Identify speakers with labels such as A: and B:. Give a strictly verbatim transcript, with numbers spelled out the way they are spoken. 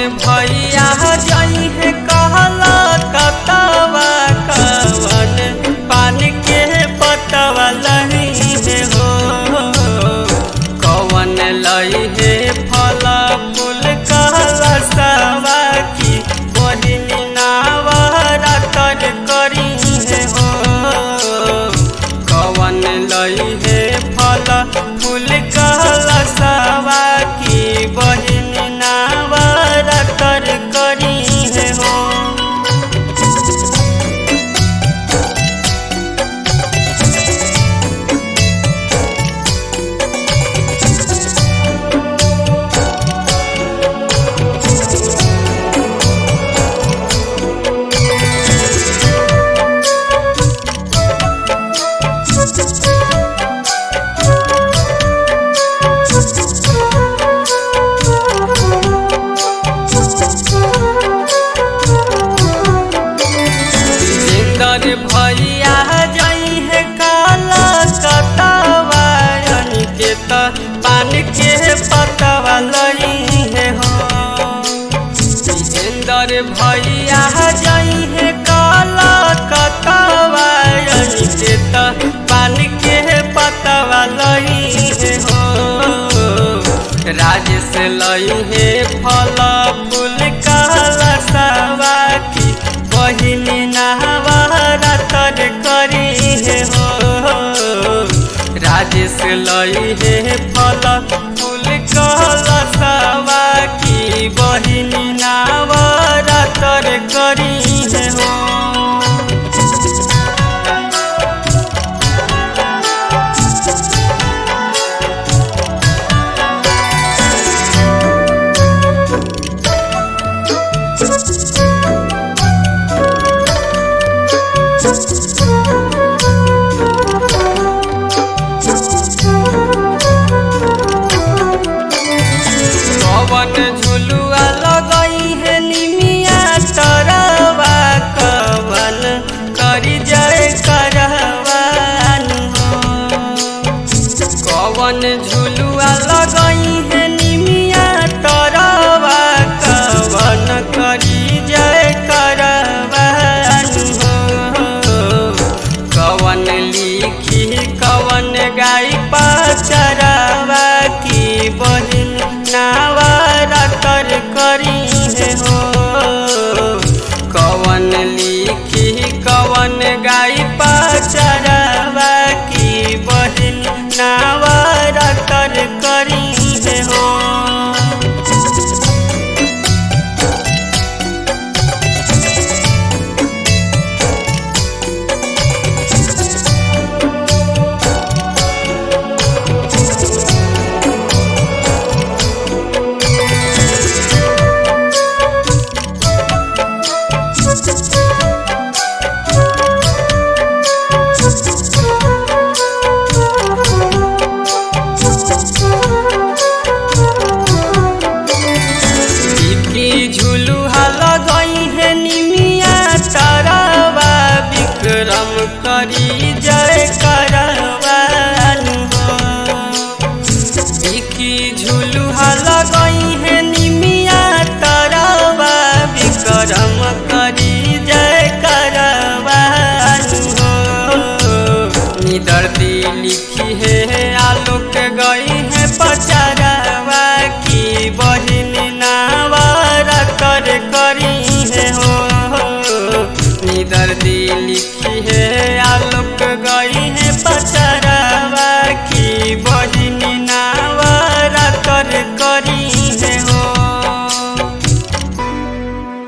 A: भैया जाई है कहला कतवा कवन पान के पतवा लही है हो कवन लई है फल फूल कहला सवा की बहिनी नावरा तर करी है हो कवन लई है फल फूल कहला सवा की बहिनी नावरा तर करी है हो। भैया जाई है काला कतवा के त पान के पतवा लई है हो जिंदर भैया जाई है काला कतवा के त पान के पतवा लई है हो राजेश लई है फल फूल काला सवा की बहिनी नावरा तर करी है हो राजेश लई है फल फूल कहला सवा की बहिनी नावरा तर करी है हो। कवन झुलुआ लगई है निमिया तरवा कवन करी जय करवान कवन झुलुआ लगई है निमिया तरवा कवन करी जय करवान कवन लिखी कवन गाई पचरवा की बहिन नावरा तर करी है हो कवन लिखी कवन गाई पचरवा की बहिन नावरा तर करी है हो। झुलुहा लगई है निमिया तरवा विक्रम करी जय करवान की झुलुहा लगई है निमिया तरवा विक्रम करी जय करवान निदर्दी लिखी है आलोक गई है पचरवा की बहिनी नावरा तर करी है हो निदर्दी लिखी है